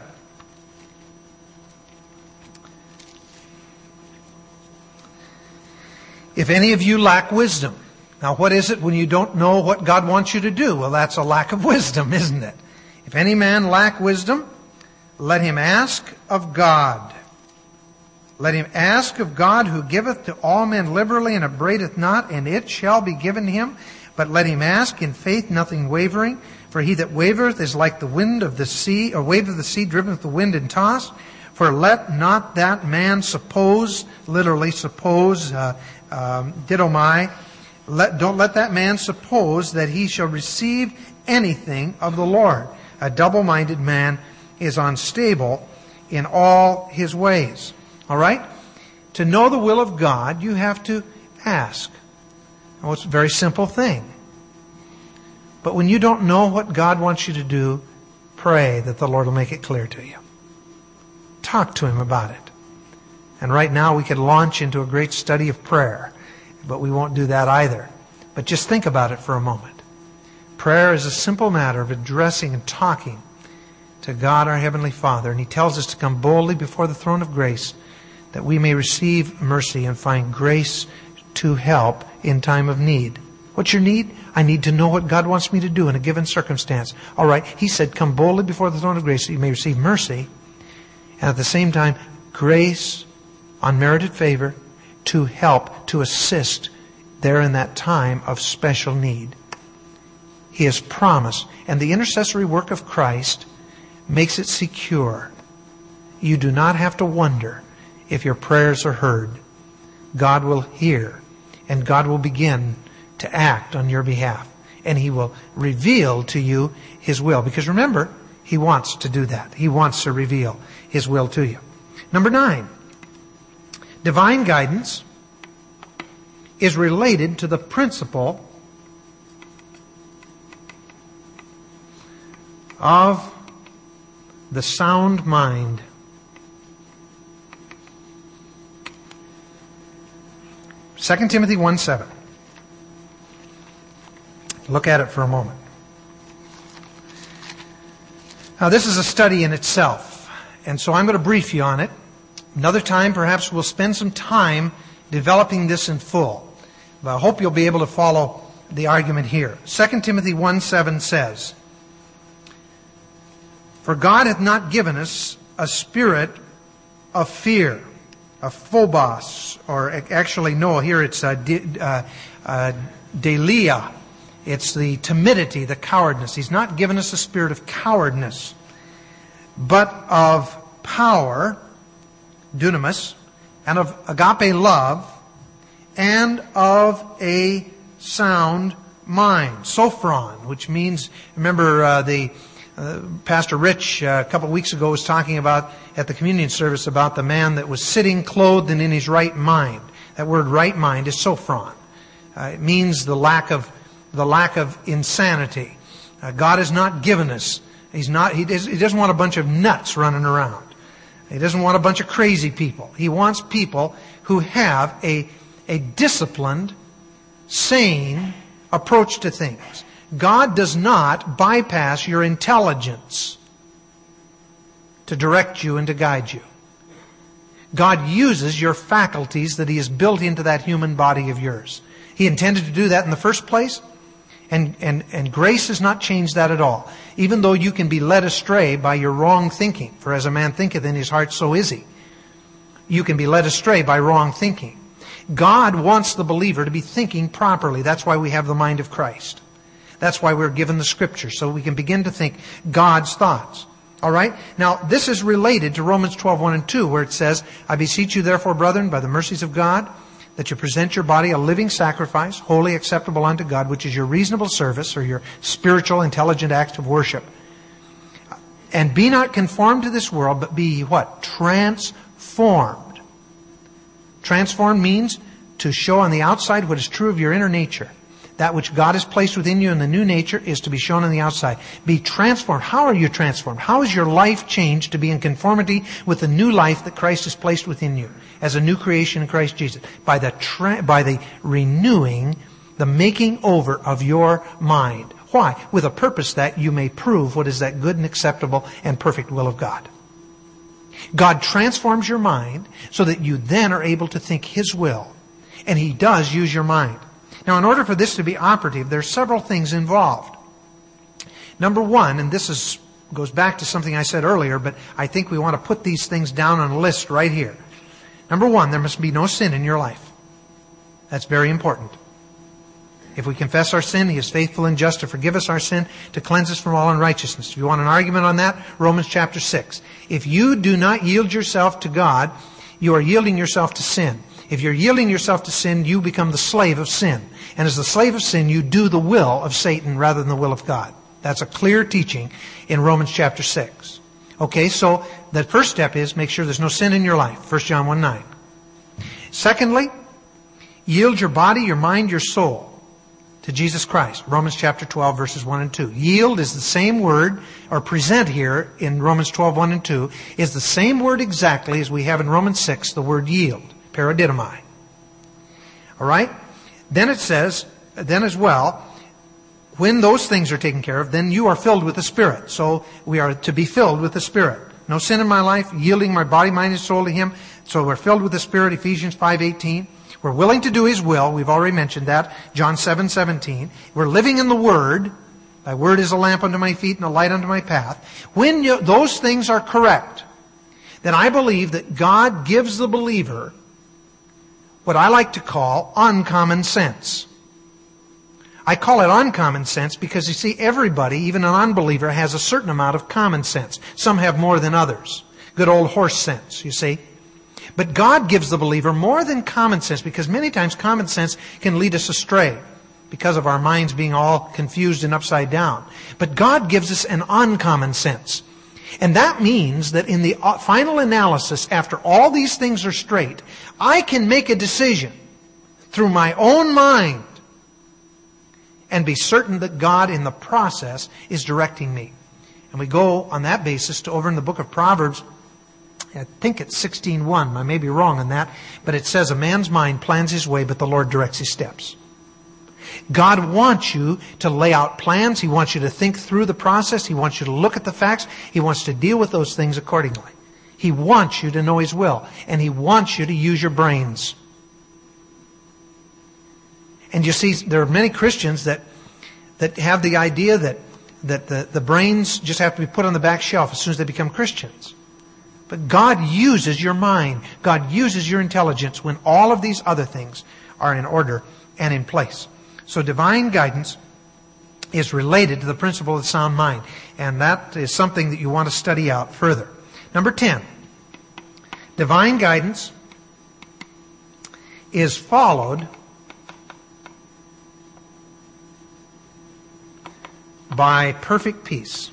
S1: If any of you lack wisdom. Now what is it when you don't know what God wants you to do? Well, that's a lack of wisdom, isn't it? If any man lack wisdom, let him ask of God. Let him ask of God, who giveth to all men liberally and upbraideth not, and it shall be given him. But let him ask in faith, nothing wavering. For he that wavereth is like the wind of the sea, or wave of the sea driven with the wind and tossed. For let not that man suppose, literally suppose, uh, um, didomai, let, don't let that man suppose that he shall receive anything of the Lord. A double-minded man is unstable in all his ways. All right? To know the will of God, you have to ask. Well, it's a very simple thing. But when you don't know what God wants you to do, pray that the Lord will make it clear to you. Talk to Him about it. And right now we could launch into a great study of prayer, but we won't do that either. But just think about it for a moment. Prayer is a simple matter of addressing and talking to God our Heavenly Father. And He tells us to come boldly before the throne of grace that we may receive mercy and find grace to help in time of need. What's your need? I need to know what God wants me to do in a given circumstance. All right, He said, come boldly before the throne of grace that you may receive mercy. And at the same time, grace, unmerited favor, to help, to assist there in that time of special need. He has promised. And the intercessory work of Christ makes it secure. You do not have to wonder if your prayers are heard. God will hear, and God will begin to act on your behalf. And He will reveal to you His will. Because remember, He wants to do that. He wants to reveal His will to you. Number nine, divine guidance is related to the principle of the sound mind. Second Timothy one seven. Look at it for a moment. Now, this is a study in itself, and so I'm going to brief you on it. Another time, perhaps we'll spend some time developing this in full. But I hope you'll be able to follow the argument here. Second Timothy one seven says, "For God hath not given us a spirit of fear," a phobos, or actually, no, here it's a de, uh, uh, delia. It's the timidity, the cowardness. He's not given us a spirit of cowardness, but of power, dunamis, and of agape love, and of a sound mind, sophron, which means, remember uh, the uh, Pastor Rich uh, a couple of weeks ago was talking about at the communion service about the man that was sitting clothed and in his right mind. That word right mind is sophron. Uh, it means the lack of the lack of insanity. Uh, God has not given us. He's not. He, does, he doesn't want a bunch of nuts running around. He doesn't want a bunch of crazy people. He wants people who have a a disciplined, sane approach to things. God does not bypass your intelligence to direct you and to guide you. God uses your faculties that He has built into that human body of yours. He intended to do that in the first place, and, and, and grace has not changed that at all. Even though you can be led astray by your wrong thinking, for as a man thinketh in his heart, so is he. You can be led astray by wrong thinking. God wants the believer to be thinking properly. That's why we have the mind of Christ. That's why we're given the Scripture, so we can begin to think God's thoughts. All right? Now, this is related to Romans twelve, one and two, where it says, "I beseech you therefore, brethren, by the mercies of God, that you present your body a living sacrifice, wholly acceptable unto God, which is your reasonable service," or your spiritual, intelligent acts of worship. "And be not conformed to this world, but be," what? "Transformed." Transformed means to show on the outside what is true of your inner nature. That which God has placed within you in the new nature is to be shown on the outside. Be transformed. How are you transformed? How is your life changed to be in conformity with the new life that Christ has placed within you as a new creation in Christ Jesus? By the tra- by the renewing, the making over of your mind. Why? With a purpose that you may prove what is that good and acceptable and perfect will of God. God transforms your mind so that you then are able to think His will. And He does use your mind. Now, in order for this to be operative, there are several things involved. Number one, and this is goes back to something I said earlier, but I think we want to put these things down on a list right here. Number one, there must be no sin in your life. That's very important. If we confess our sin, He is faithful and just to forgive us our sin, to cleanse us from all unrighteousness. If you want an argument on that, Romans chapter six. If you do not yield yourself to God, you are yielding yourself to sin. If you're yielding yourself to sin, you become the slave of sin. And as the slave of sin, you do the will of Satan rather than the will of God. That's a clear teaching in Romans chapter six. Okay, so the first step is make sure there's no sin in your life. First John one nine. Secondly, yield your body, your mind, your soul to Jesus Christ. Romans chapter twelve, verses one and two. Yield is the same word, or present here in Romans twelve, one and two, is the same word exactly as we have in Romans six, the word yield. Paradidomai. All right? Then it says, then as well, when those things are taken care of, then you are filled with the Spirit. So we are to be filled with the Spirit. No sin in my life, yielding my body, mind, and soul to Him. So we're filled with the Spirit, Ephesians five eighteen. We're willing to do His will. We've already mentioned that. John seven seventeen. We're living in the Word. Thy Word is a lamp unto my feet and a light unto my path. When you, those things are correct, then I believe that God gives the believer what I like to call uncommon sense. I call it uncommon sense because, you see, everybody, even an unbeliever, has a certain amount of common sense. Some have more than others. Good old horse sense, you see. But God gives the believer more than common sense, because many times common sense can lead us astray because of our minds being all confused and upside down. But God gives us an uncommon sense. And that means that in the final analysis, after all these things are straight, I can make a decision through my own mind and be certain that God in the process is directing me. And we go on that basis to over in the book of Proverbs. I think it's sixteen one. I may be wrong on that. But it says, a man's mind plans his way, but the Lord directs his steps. God wants you to lay out plans. He wants you to think through the process. He wants you to look at the facts. He wants to deal with those things accordingly. He wants you to know His will. And He wants you to use your brains. And you see, there are many Christians that that have the idea that, that the, the brains just have to be put on the back shelf as soon as they become Christians. But God uses your mind. God uses your intelligence when all of these other things are in order and in place. So divine guidance is related to the principle of the sound mind. And that is something that you want to study out further. Number ten. Divine guidance is followed by perfect peace.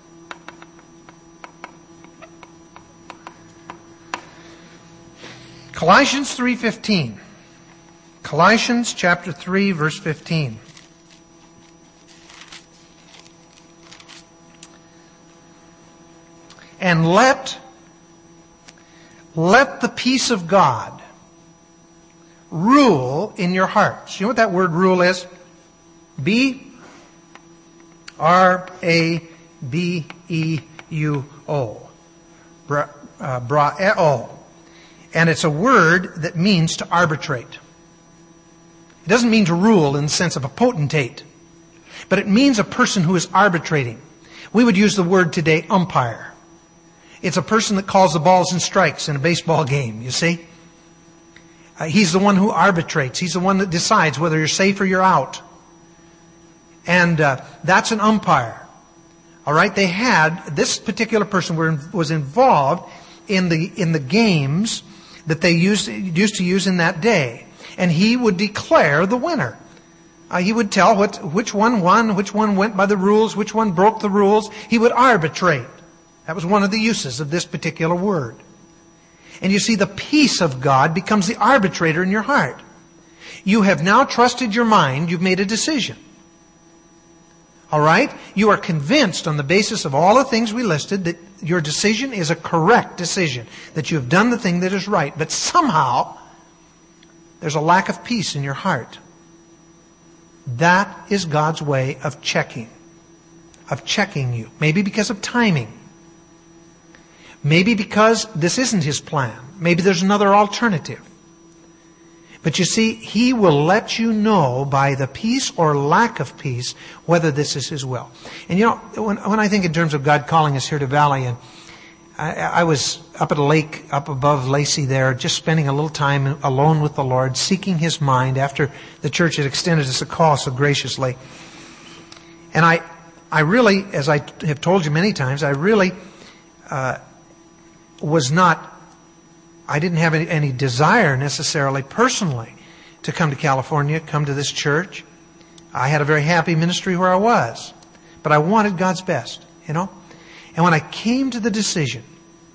S1: Colossians three fifteen. Colossians chapter three, verse fifteen. And let, let the peace of God rule in your hearts. You know what that word rule is? B R A B E U O. Bra, uh, bra-e-o. And it's a word that means to arbitrate. It doesn't mean to rule in the sense of a potentate, but it means a person who is arbitrating. We would use the word today, umpire. It's a person that calls the balls and strikes in a baseball game, you see. Uh, he's the one who arbitrates. He's the one that decides whether you're safe or you're out. And uh, that's an umpire. All right, they had, this particular person were, was involved in the in the games that they used, used to use in that day. And he would declare the winner. Uh, he would tell what, which one won, which one went by the rules, which one broke the rules. He would arbitrate. That was one of the uses of this particular word. And you see, the peace of God becomes the arbitrator in your heart. You have now trusted your mind. You've made a decision. All right? You are convinced on the basis of all the things we listed that your decision is a correct decision, that you have done the thing that is right. But somehow, there's a lack of peace in your heart. That is God's way of checking, of checking you. Maybe because of timing. Maybe because this isn't His plan. Maybe there's another alternative. But you see, He will let you know by the peace or lack of peace whether this is His will. And you know, when, when I think in terms of God calling us here to Valley, and I, I was up at a lake up above Lacey there, just spending a little time alone with the Lord, seeking His mind after the church had extended us a call so graciously. And I, I really, as I have told you many times, I really uh, was not I didn't have any, any desire necessarily personally to come to California, come to this church. I had a very happy ministry where I was. But I wanted God's best, you know. And when I came to the decision,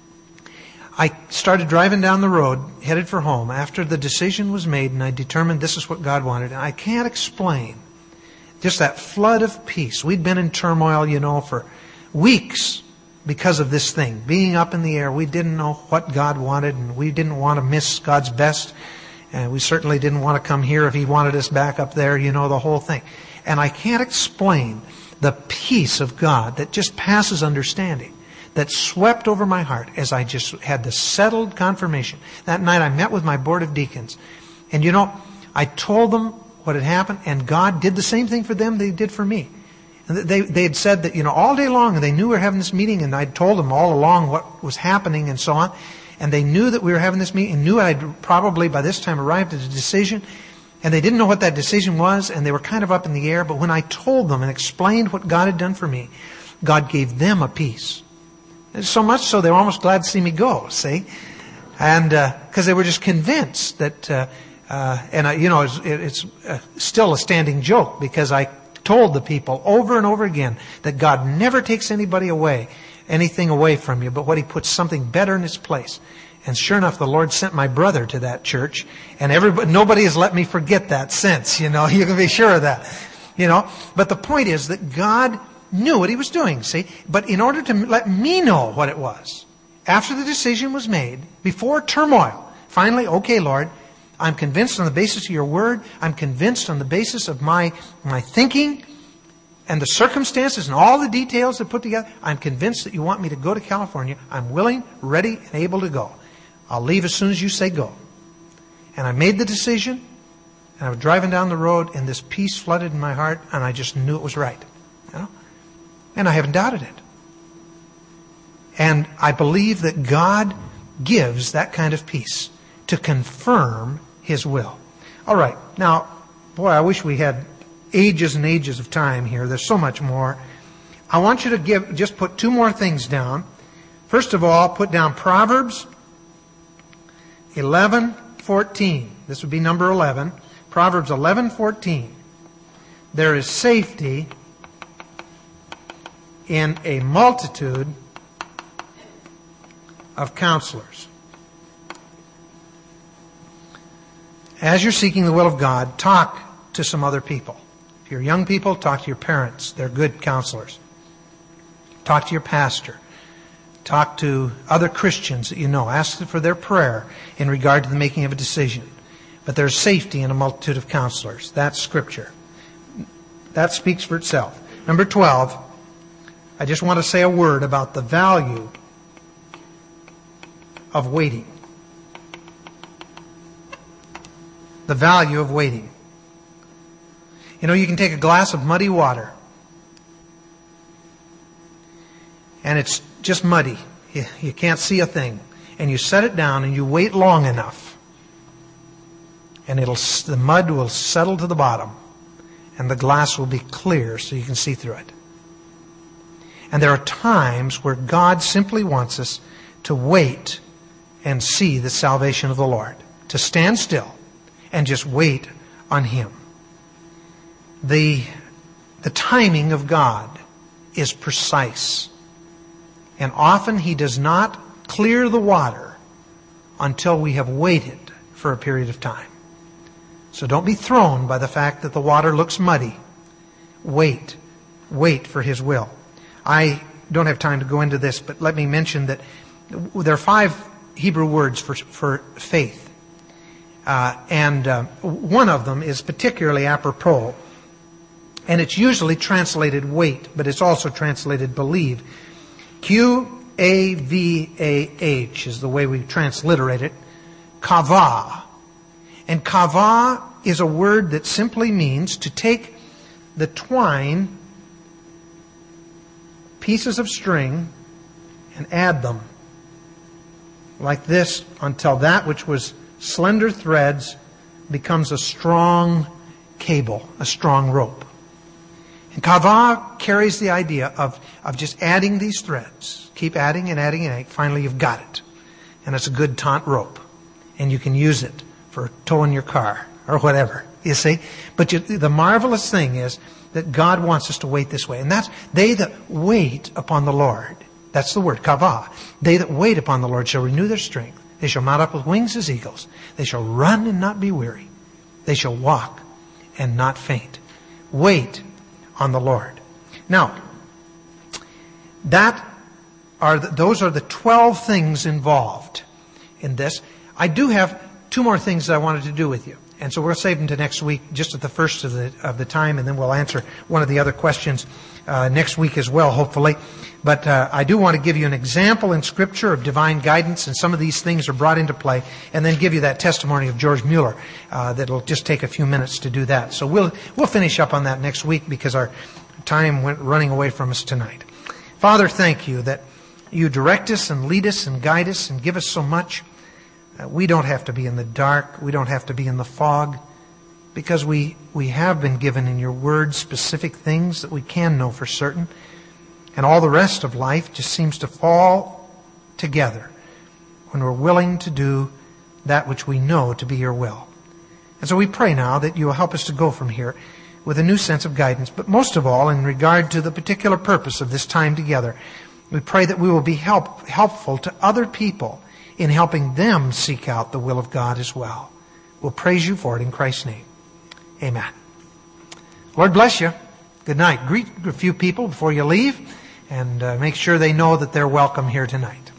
S1: I started driving down the road, headed for home, after the decision was made and I determined this is what God wanted. And I can't explain just that flood of peace. We'd been in turmoil, you know, for weeks. Because of this thing, being up in the air, we didn't know what God wanted, and we didn't want to miss God's best. And we certainly didn't want to come here if He wanted us back up there, you know, the whole thing. And I can't explain the peace of God that just passes understanding, that swept over my heart as I just had the settled confirmation. That night I met with my board of deacons. And you know, I told them what had happened, and God did the same thing for them that He did for me. And they, they had said that, you know, all day long, and they knew we were having this meeting, and I'd told them all along what was happening and so on. and they knew that we were having this meeting, and knew I'd probably by this time arrived at a decision, and they didn't know what that decision was, and they were kind of up in the air. But when I told them and explained what God had done for me, God gave them a peace. And so much so they were almost glad to see me go, see? And because uh, they were just convinced that, uh, uh, and I, you know, it's, it's uh, still a standing joke, because I told the people over and over again that God never takes anybody away, anything away from you, but what He puts something better in its place. And sure enough, the Lord sent my brother to that church, and everybody, nobody has let me forget that since. You know, you can be sure of that. You know, but the point is that God knew what He was doing. See, but in order to let me know what it was, after the decision was made, before turmoil, finally, okay, Lord, I'm convinced on the basis of Your Word. I'm convinced on the basis of my my thinking and the circumstances and all the details that put together. I'm convinced that You want me to go to California. I'm willing, ready, and able to go. I'll leave as soon as You say go. And I made the decision, and I was driving down the road, and this peace flooded in my heart, and I just knew it was right. You know? And I haven't doubted it. And I believe that God gives that kind of peace to confirm His will. All right. Now, boy, I wish we had ages and ages of time here. There's so much more. I want you to give, just put two more things down. First of all, put down Proverbs eleven fourteen. This would be number eleven. Proverbs eleven fourteen. There is safety in a multitude of counselors. As you're seeking the will of God, talk to some other people. If you're young people, talk to your parents. They're good counselors. Talk to your pastor. Talk to other Christians that you know. Ask them for their prayer in regard to the making of a decision. But there's safety in a multitude of counselors. That's Scripture. That speaks for itself. Number twelve, I just want to say a word about the value of waiting. The value of waiting. You know, you can take a glass of muddy water, and it's just muddy. You, you can't see a thing. And you set it down and you wait long enough, and it'll the mud will settle to the bottom, and the glass will be clear so you can see through it. And there are times where God simply wants us to wait and see the salvation of the Lord. To stand still and just wait on Him. The, the timing of God is precise. And often He does not clear the water until we have waited for a period of time. So don't be thrown by the fact that the water looks muddy. Wait. Wait for His will. I don't have time to go into this, but let me mention that there are five Hebrew words for, for faith. Uh, and uh, one of them is particularly apropos. And it's usually translated wait, but it's also translated believe. Q A V A H is the way we transliterate it. Kavah. And kavah is a word that simply means to take the twine, pieces of string, and add them like this until that which was slender threads becomes a strong cable, a strong rope. And kavah carries the idea of, of just adding these threads. Keep adding and adding and adding. Finally, you've got it. And it's a good taut rope. And you can use it for towing your car or whatever, you see. But you, the marvelous thing is that God wants us to wait this way. And that's, they that wait upon the Lord. That's the word, kavah. They that wait upon the Lord shall renew their strength. They shall mount up with wings as eagles. They shall run and not be weary. They shall walk and not faint. Wait on the Lord. Now, that are the, those are the twelve things involved in this. I do have two more things that I wanted to do with you. And so we'll save them to next week, just at the first of the of the time, and then we'll answer one of the other questions uh, next week as well, hopefully. But uh, I do want to give you an example in Scripture of divine guidance, and some of these things are brought into play, and then give you that testimony of George Mueller. Uh, that'll just take a few minutes to do that. So we'll we'll finish up on that next week because our time went running away from us tonight. Father, thank you that You direct us and lead us and guide us and give us so much. Uh, we don't have to be in the dark. We don't have to be in the fog, because we, we have been given in your word specific things that we can know for certain. And all the rest of life just seems to fall together when we're willing to do that which we know to be your will. And so we pray now that you will help us to go from here with a new sense of guidance. But most of all, in regard to the particular purpose of this time together, we pray that we will be help, helpful to other people in helping them seek out the will of God as well. We'll praise you for it in Christ's name. Amen. Lord bless you. Good night. Greet a few people before you leave, and uh, make sure they know that they're welcome here tonight.